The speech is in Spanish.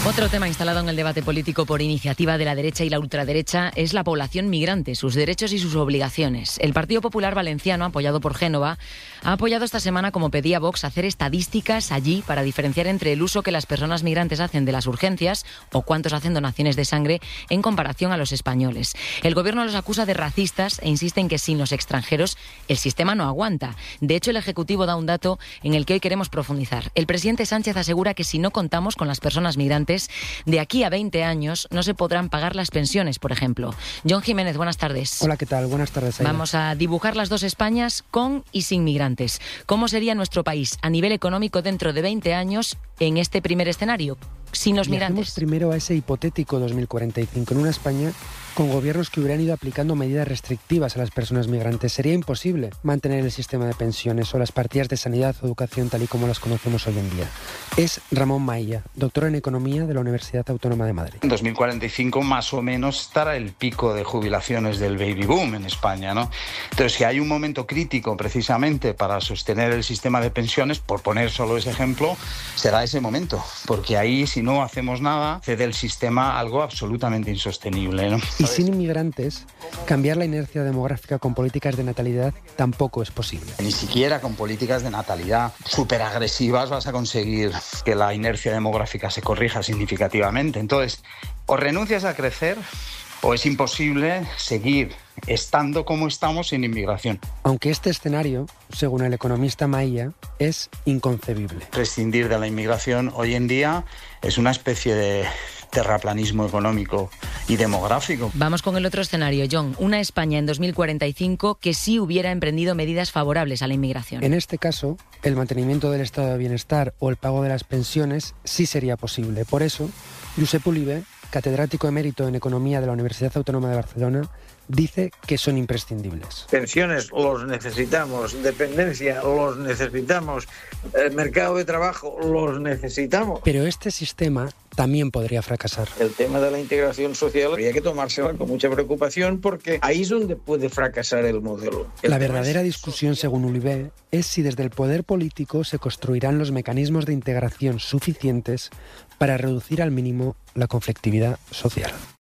Otro tema instalado en el debate político por iniciativa de la derecha y la ultraderecha es la población migrante, sus derechos y sus obligaciones. El Partido Popular Valenciano, apoyado por Génova, ha apoyado esta semana, como pedía Vox, hacer estadísticas allí para diferenciar entre el uso que las personas migrantes hacen de las urgencias o cuántos hacen donaciones de sangre en comparación a los españoles. El gobierno los acusa de racistas e insiste en que sin los extranjeros el sistema no aguanta. De hecho, el Ejecutivo da un dato en el que hoy queremos profundizar. El presidente Sánchez asegura que si no contamos con las personas migrantes, de aquí a 20 años no se podrán pagar las pensiones, por ejemplo. John Jiménez, buenas tardes. Hola, ¿qué tal? Buenas tardes, Aida. Vamos a dibujar las dos Españas con y sin migrantes. ¿Cómo sería nuestro país a nivel económico dentro de 20 años en este primer escenario, sin los migrantes? Viajemos primero a ese hipotético 2045, en una España con gobiernos que hubieran ido aplicando medidas restrictivas a las personas migrantes. Sería imposible mantener el sistema de pensiones o las partidas de sanidad o educación tal y como las conocemos hoy en día. Es Ramón Mailla, doctor en Economía de la Universidad Autónoma de Madrid. En 2045 más o menos estará el pico de jubilaciones del baby boom en España, ¿no? Entonces, si hay un momento crítico precisamente para sostener el sistema de pensiones, por poner solo ese ejemplo, será ese momento, porque ahí si no hacemos nada, cede el sistema a algo absolutamente insostenible, ¿no? Y sin inmigrantes, cambiar la inercia demográfica con políticas de natalidad tampoco es posible. Ni siquiera con políticas de natalidad súper agresivas vas a conseguir que la inercia demográfica se corrija significativamente. Entonces, o renuncias a crecer o es imposible seguir estando como estamos sin inmigración. Aunque este escenario, según el economista Mailla, es inconcebible. Prescindir de la inmigración hoy en día es una especie de terraplanismo económico y demográfico. Vamos con el otro escenario, John. Una España en 2045 que sí hubiera emprendido medidas favorables a la inmigración. En este caso, el mantenimiento del estado de bienestar o el pago de las pensiones sí sería posible. Por eso, Josep Oliver, catedrático emérito en Economía de la Universidad Autónoma de Barcelona, dice que son imprescindibles. Pensiones los necesitamos, dependencia los necesitamos, el mercado de trabajo los necesitamos. Pero este sistema también podría fracasar. El tema de la integración social habría que tomársela con mucha preocupación porque ahí es donde puede fracasar el modelo. La verdadera discusión, según Oliver, es si desde el poder político se construirán los mecanismos de integración suficientes para reducir al mínimo la conflictividad social.